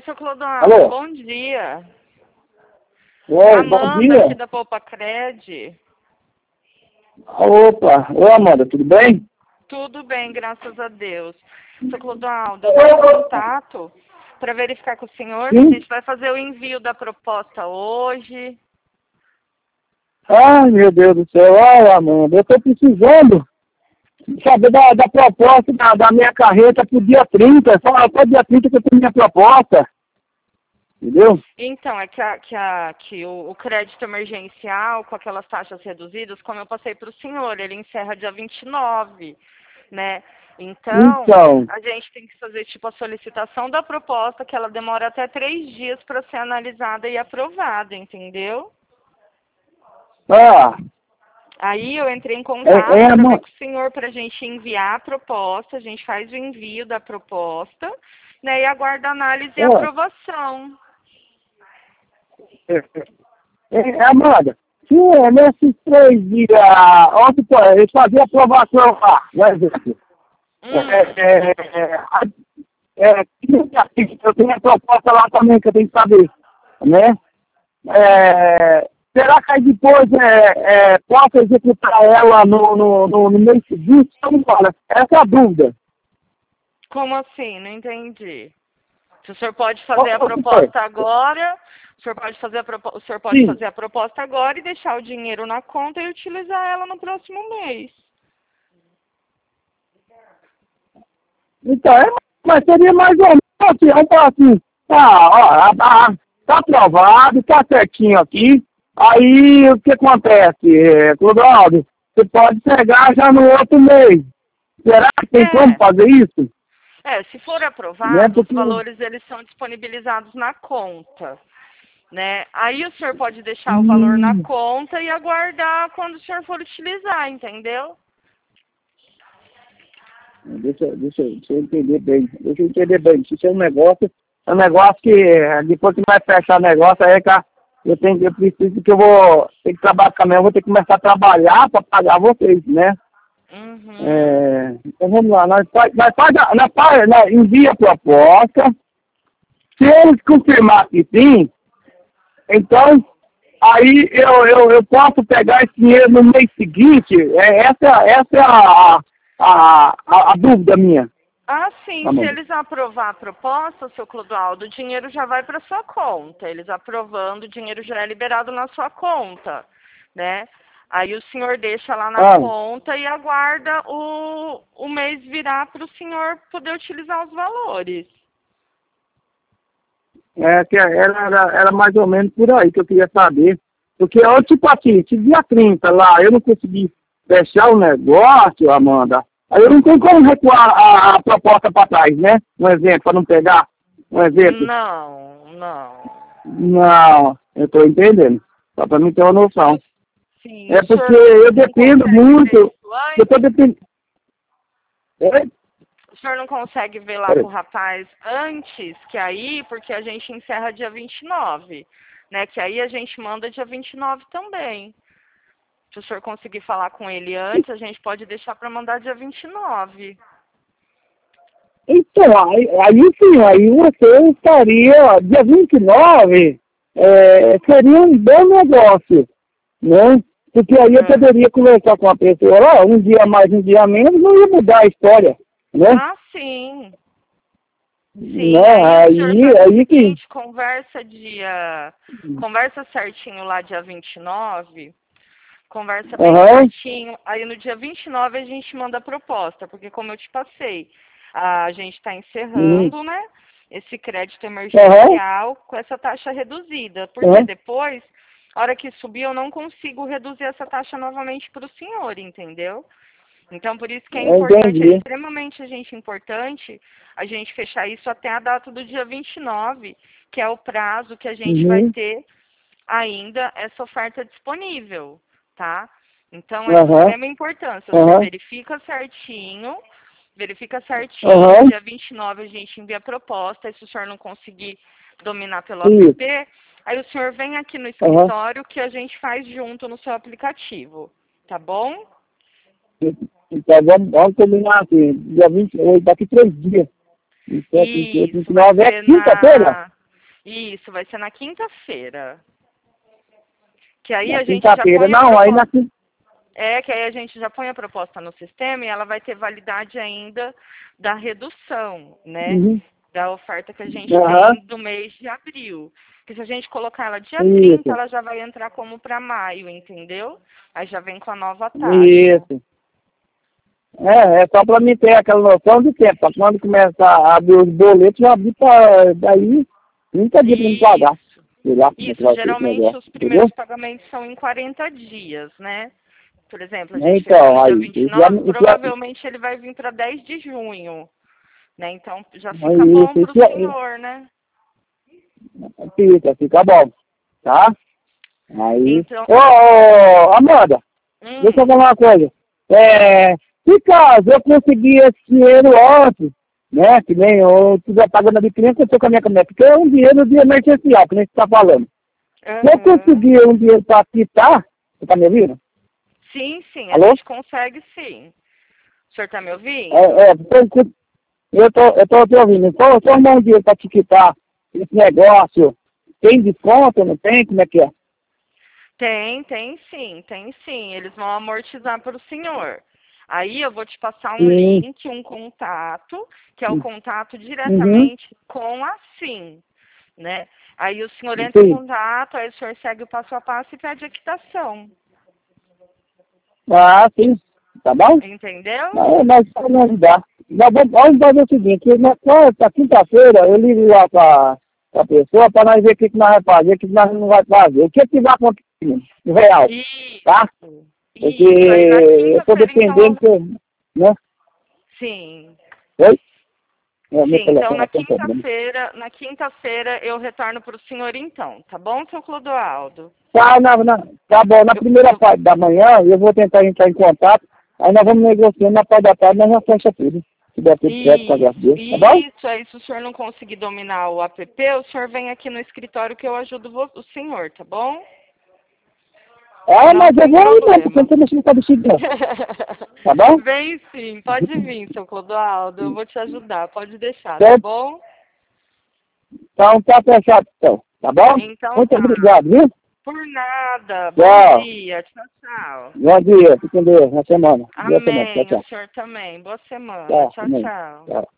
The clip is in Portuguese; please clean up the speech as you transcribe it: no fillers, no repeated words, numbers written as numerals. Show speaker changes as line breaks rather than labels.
seu Clodoaldo,
Alô?
bom dia.
Oi, bom
Amanda,
dia.
aqui da Poupa Cred.
Opa, oi Amanda, tudo bem?
Tudo bem, graças a Deus. Seu Clodoaldo, eu estou em contato para verificar com o senhor se a
Sim?
gente vai fazer o envio da proposta hoje.
Ai, meu Deus do céu, olha Amanda, eu estou precisando saber da proposta da minha carreta pro dia 30, só até dia 30 que eu tenho minha proposta, entendeu?
Então, é que o crédito emergencial, com aquelas taxas reduzidas, como eu passei para o senhor, ele encerra dia 29, né? Então,
Então,
a gente tem que fazer tipo a solicitação da proposta, que ela demora até 3 dias para ser analisada e aprovada, entendeu?
ah,
Aí eu entrei em contato para ver
Amanda,
com o senhor para a gente enviar a proposta, a gente faz o envio da proposta, né? E aguarda análise e aprovação.
Amanda, se nesses 3 dias, ontem, pô, eu fazia aprovação lá, por exemplo. Eu tenho a proposta lá também que eu tenho que saber, né? Será que aí depois posso executar ela no mês seguinte? Como fala? Essa é a dúvida.
Como assim? Não entendi. Se o senhor pode fazer a proposta agora, o senhor pode fazer o senhor pode
Sim.
fazer a proposta agora e deixar o dinheiro na conta e utilizar ela no próximo mês.
Então, mas seria mais ou menos assim, vamos falar assim, tá aprovado, tá certinho aqui. Aí o que acontece, Clodoaldo? Você pode pegar já no outro mês. Será que tem como fazer isso?
Se for
Né?
aprovado, os
Porque...
valores eles são disponibilizados na conta, né? Aí o senhor pode deixar o valor na conta e aguardar quando o senhor for utilizar, entendeu?
Deixa eu entender bem. Deixa eu entender bem. Isso é um negócio que depois que vai fechar o negócio, aí eu preciso que eu vou ter que trabalhar com a minha, eu vou ter que começar a trabalhar para pagar vocês, né? Então vamos lá, nós envia a proposta. Se eles confirmar que sim, então aí eu posso pegar esse dinheiro no mês seguinte. Essa é a dúvida minha.
Ah, sim. Se
Amanda.
eles aprovar a proposta, seu Clodoaldo, o dinheiro já vai para sua conta. Eles aprovando, o dinheiro já é liberado na sua conta, né? Aí o senhor deixa lá na conta e aguarda o mês virar para o senhor poder utilizar os valores.
Que era mais ou menos por aí que eu queria saber. Porque, tipo assim, se dia 30 lá eu não consegui fechar o negócio, Amanda, aí eu não tenho como recuar a proposta para trás, né? Um exemplo, para não pegar um exemplo. Não, eu estou entendendo. Só para mim ter uma noção.
Sim,
Porque eu dependo muito. Eu estou dependendo.
O senhor não consegue ver lá com o rapaz antes, que aí, porque a gente encerra dia 29, né? Que aí a gente manda dia 29 também. Se o senhor conseguir falar com ele antes, a gente pode deixar para mandar dia 29.
Então, aí sim, aí você estaria, dia 29, seria um bom negócio, né? Porque aí eu poderia conversar com a pessoa lá, um dia mais, um dia menos, não ia mudar a história, né?
Ah, sim. Sim,
né?
aí sim. Conversa certinho lá dia 29, conversa bem certinho, aí no dia 29 a gente manda a proposta, porque como eu te passei, a gente está encerrando, né, esse crédito emergencial com essa taxa reduzida, porque depois, a hora que subir, eu não consigo reduzir essa taxa novamente para o senhor, entendeu? Então, por isso que é importante, é extremamente importante a gente fechar isso até a data do dia 29, que é o prazo que a gente vai ter ainda essa oferta disponível, tá? Então, é de extrema importância. Você verifica certinho, dia 29 a gente envia a proposta, e se o senhor não conseguir dominar pelo app, aí o senhor vem aqui no escritório que a gente faz junto no seu aplicativo, tá bom?
Então vamos combinar assim, dia 28, daqui 3 dias. 29 é quinta-feira?
Isso, vai ser na quinta-feira. Que aí
Na
a gente já põe
não, aí na quinta...
que aí a gente já põe a proposta no sistema e ela vai ter validade ainda da redução, né?
Uhum.
Da oferta que a gente tem do mês de abril. Porque se a gente colocar ela dia 30, ela já vai entrar como para maio, entendeu? Aí já vem com a nova taxa.
Isso. É só para mim ter aquela noção de tempo. Pra quando começar a abrir os boletos, já abrir para daí 30 dias para me pagar.
Isso, geralmente os primeiros pagamentos são em 40 dias, né? Por exemplo, a gente fez no dia 29, provavelmente ele vai vir para 10 de junho. Né? Então já fica bom para o senhor, né?
Fica bom, tá? Aí...
Então...
Amanda, deixa eu falar uma coisa. Se caso eu conseguir esse dinheiro antes, né? Que nem eu estiver pagando de criança, eu tô com a minha caminhonete, porque é um dinheiro de emergencial, que nem você está falando. Se eu conseguir um dinheiro para quitar, você tá me ouvindo?
Sim, a
Alô?
gente consegue sim. O senhor tá me ouvindo?
Eu tô te ouvindo. Então, se eu arrumar um dinheiro para te quitar esse negócio, tem desconto ou não tem? Como é que é?
Tem sim. Eles vão amortizar para o senhor. Aí eu vou te passar um link, um contato, que é o contato diretamente com a SIM, né? Aí o senhor entra em contato, aí o senhor segue o passo a passo e pede a quitação.
Ah, sim. Tá bom?
Entendeu?
Mas para me ajudar. Vamos fazer o seguinte, na quinta-feira eu ligo lá para a pessoa para nós ver o que nós vamos fazer, o que nós não vamos fazer. O que vai acontecer no real, tá? Porque eu estou dependendo, então, né?
Sim.
Oi?
Sim, então na quinta-feira eu retorno para o senhor então, tá bom, seu Clodoaldo?
Tá bom, na primeira parte da manhã eu vou tentar entrar em contato, aí nós vamos negociando, na parte da tarde nós já fecha tudo. Se der tudo certo, com a graça de Deus, tá bom?
Isso, aí se o senhor não conseguir dominar o app, o senhor vem aqui no escritório que eu ajudo o senhor, tá bom?
Mas eu vou ir mesmo, porque eu não tô mexendo com a bexiga. Tá bom?
Vem sim, pode vir, seu Clodoaldo, eu vou te ajudar, pode deixar, tá bom?
Então tá fechado, então, tá bom?
Então,
muito obrigado, viu?
Por nada, bom dia, tchau.
Bom dia, fique com Deus, boa semana.
Amém,
Boa semana. Tchau.
o senhor também, boa semana, tchau.
Tchau.